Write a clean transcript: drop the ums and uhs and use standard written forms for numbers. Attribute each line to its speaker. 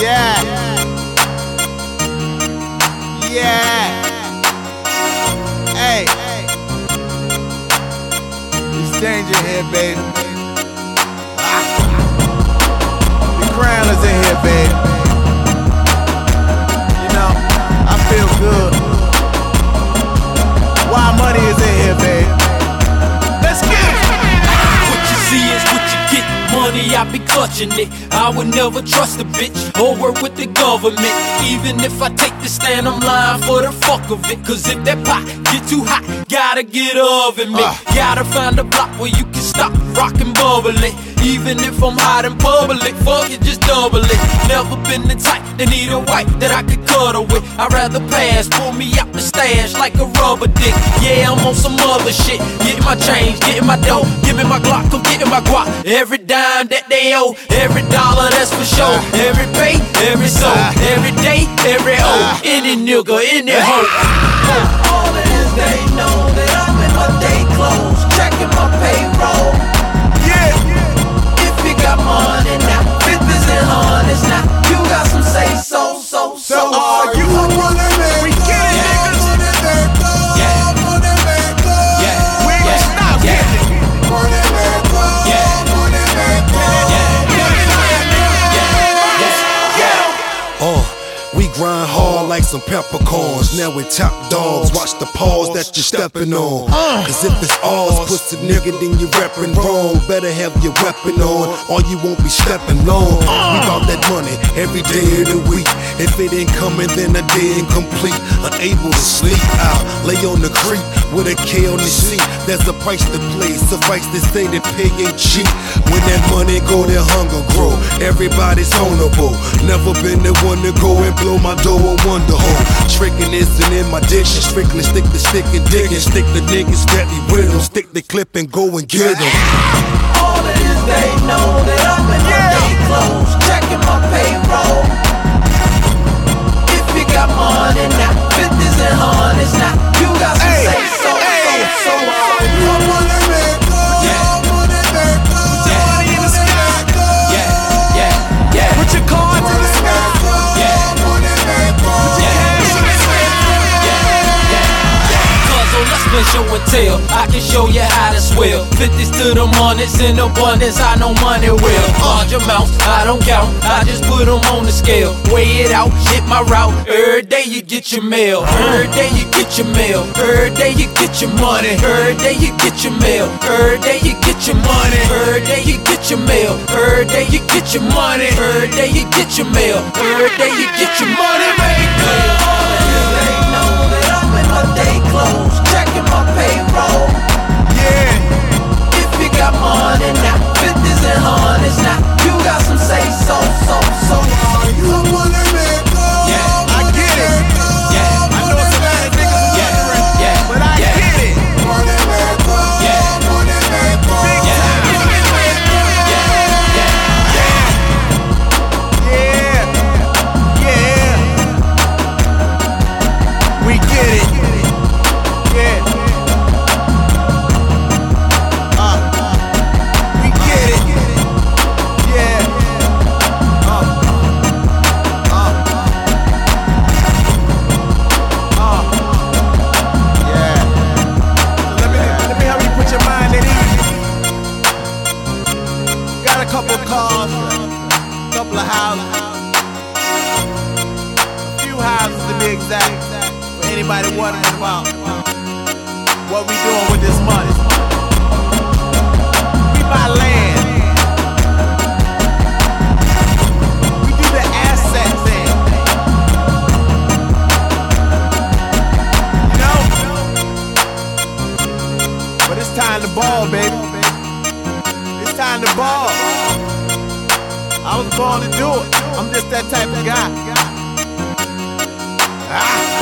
Speaker 1: Yeah. Yeah. Hey. It's danger here, baby. The crown is in here, baby. You know, I feel good. Why money is in here, baby. Let's get it.
Speaker 2: What you see is what you get. Money, I be clutching it. I would never trust a bitch or work with the government. Even if I take the stand, I'm lying for the fuck of it. Cause if that pot get too hot, gotta get oven me. Gotta find a block where you can stop, rock and bubble it. Even if I'm hot in public, fuck it, just double it. Never been the type that need a wife that I could cuddle with. I'd rather pass, pull me out the stash like a rubber dick. Yeah, I'm on some other shit. Getting my change, getting my dough, giving my Glock, I'm getting my guap. Every dime that they owe, every dollar that's for sure. Every pay, every soul, every day, every O. Any nigga, any hoe. All it is, they know that I'm in my day clothes, checking my payroll. If you got money now, 50s and hundreds now, you got some say so.
Speaker 1: Are you a money man? We get it, niggas. We ain't gonna stop getting it.
Speaker 3: We grind hard like some peppercorns. Now we top dogs, watch the paws that you're stepping on. Cause if it's ours, pussy nigga, then you reppin' wrong. Better have your weapon on, or you won't be stepping long. We bout that money every day of the week. If it ain't coming, then a day incomplete. Unable to sleep out, lay on the creek with a K on the seat. There's a price to pay, suffice to say that pay ain't cheap. When that money go, their hunger grow. Everybody's vulnerable. Never been the one to go and blow my dough on wonder hole. Tricking isn't in my diction. Strictly stick to stick and digging. Stick the niggas steady with them. Stick the clip and go and get them.
Speaker 2: All it is, they know that I'm in my day clothes, checking my payroll. If you got money now, 50s and hundreds now, you got some say so.
Speaker 1: Put your cards in the sky.
Speaker 2: Let's show and tell. I can show you how to swell. 50s to the hundreds in abundance. I know money well. Large amounts, I don't count. I just put them on the scale. Weigh it out, hit my route. Every day you get your mail. Every day you get your mail. Every day you get your money. Every day you get your mail. Every day you get your money. Every day you get your mail. Every day you get your money. Every day you get your mail. Every day you get your money, baby. They know that I'm in my day clothes, checking my payroll. If you got money now, 50s and hundreds now, you got some say so.
Speaker 1: Are you a money man? I get it. I know it's a lot of niggas who different, but I get it. Money man, big time. Yeah. We get it. Couple cars, couple of houses, a few houses to be exact. For anybody wondering about what we doing with this money, we buy land. We do the asset thing. You know? But it's time to ball, baby. It's time to ball. I was born to do it. I'm just that type of guy.